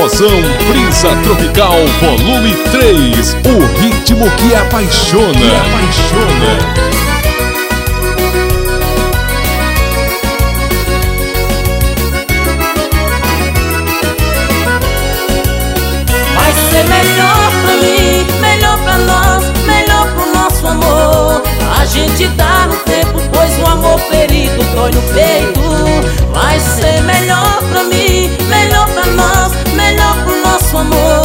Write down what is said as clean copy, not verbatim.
Apresentação Brisa Tropical Volume 3. O ritmo que apaixona. Vai ser melhor pra mim, melhor pra nós, melhor pro nosso amor. A gente dá no tempo, pois o amor ferido dói no peito. Vai ser melhor pra mim, melhor pra nós, melhor pro nosso amor.